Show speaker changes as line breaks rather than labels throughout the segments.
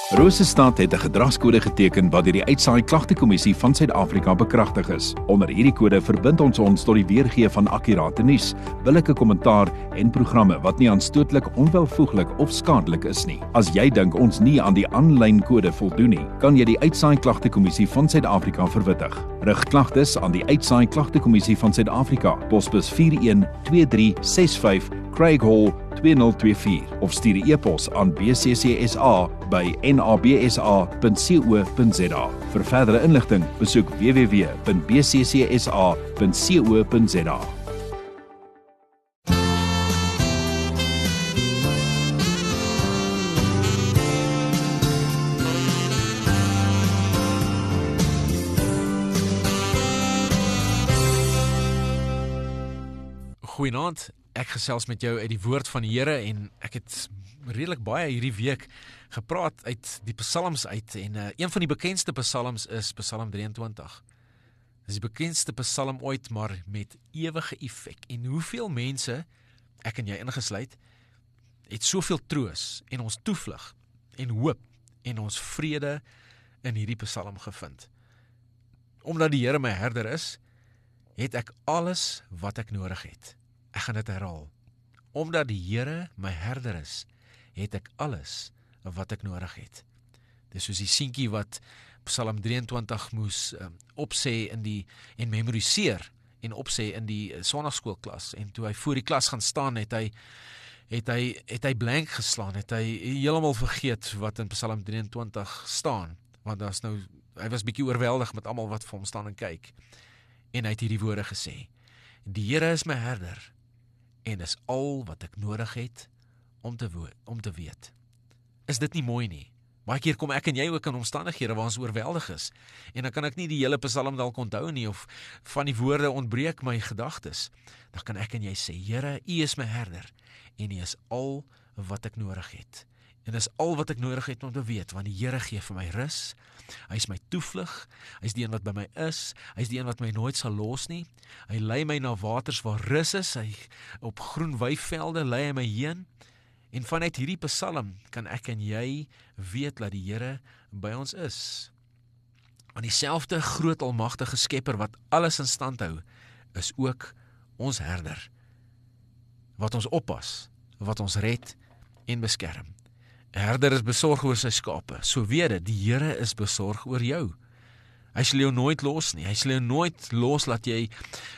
Rosestad het 'n gedragskode geteken wat deur die Uitsaai Klagtekommissie van Suid-Afrika bekragtig is. Onder hierdie kode verbind ons tot die weergee van akkurate nuus, billike kommentaar en programme wat nie aanstootlik, onwelvoeglik of skadelik is nie. As jy dink ons nie aan die aanlyn kode voldoen nie, kan jy die Uitsaai Klagtekommissie van Suid-Afrika verwittig. Rig klagtes aan die Uitsaai Klagtekommissie van Suid-Afrika, posbus 412365 Craig Hall 2024 of stuur 'n e-pos aan bccsa@nabsa.co.za. Vir verdere inligting, besoek www.bccsa.co.za.
Goeienaand, ek gesels met jou uit die woord van die Here en ek het redelik baie hierdie week gepraat uit die psalms uit en een van die bekendste psalms is Psalm 23. Dis die bekendste psalm ooit, maar met ewige effek. En hoeveel mense, ek en jy ingesluit, het soveel troos en ons toevlug en hoop en ons vrede in hierdie psalm gevind. Omdat die Here my herder is, het ek alles wat ek nodig het. Ek gaan dit herhaal. Omdat die Here my herder is, het ek alles wat ek nodig het. Dis soos die seentjie wat Psalm 23 moes opsê en memoriseer en opsê in die sonnaarskoolklas. En toe hy voor die klas gaan staan, het hy blank geslaan, het hy heeltemal vergeet wat in Psalm 23 staan, want hy was bietjie oorweldig met almal wat vir hom staan en kyk. En hy het hierdie woorde gesê: Die Here is my herder, en is al wat ek nodig het om te weet. Is dit nie mooi nie? Baie keer kom ek en jy ook in omstandighede waar ons oorweldig is, en dan kan ek nie die hele psalm dalk onthou nie, of van die woorde ontbreek my gedagtes. Dan kan ek en jy sê: Here, U is my herder, en U is al wat ek nodig het. En dis al wat ek nodig het om te weet, want die Here gee vir my rus. Hy is my toevlug, hy is die een wat by my is, hy is die een wat my nooit sal los nie. Hy lei my na waters waar rus is, hy op groen weivelde lei hy my heen. En vanuit hierdie psalm kan ek en jy weet dat die Here by ons is. Want dieselfde groot almagtige skepper wat alles in stand hou, is ook ons herder, wat ons oppas, wat ons red en beskerm. 'n Herder is besorg oor sy skape. So weet dit, die Here is besorg oor jou. Hy sal jou nooit los nie. Hy sal jou nooit los laat jy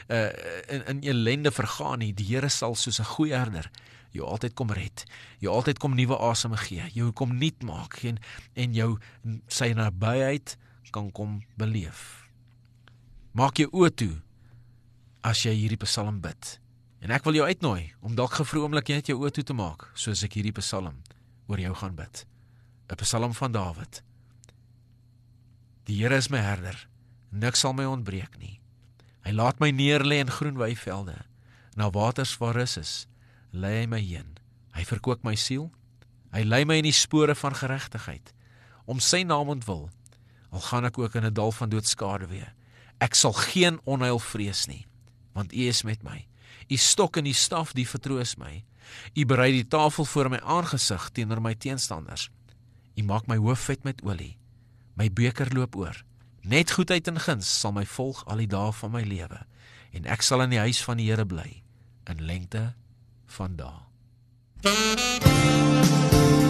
in ellende vergaan nie. Die Here sal soos 'n goeie herder jou altyd kom red, jou altyd kom nuwe asem gee, jou kom nuut maak en jou sy nabyheid kan kom beleef. Maak jou oë toe as jy hierdie psalm bid. En ek wil jou uitnooi om dalk vir 'n oomblik net jou oë toe te maak, soos ek hierdie psalm oor jou gaan bid. 'n Psalm van Dawid. Die Here is my herder, niks sal my ontbreek nie. Hy laat my neerlê in groen weivelde, na waters waar rus is, lei hy my heen. Hy verkoop my siel, hy lei my in die spore van geregtigheid, om sy naam ontwil, al gaan ek ook in 'n dal van doodskaduwee. Ek sal geen onheil vrees nie, want U is met my. U stok en die staf, die vertroos my. U berei die tafel voor my aangesig teenoor my teenstanders. U maak my hoof vet met olie. My beker loop oor. Net goedheid en guns sal my volg al die dae van my lewe, en ek sal in die huis van die Here bly, in lengte van dae.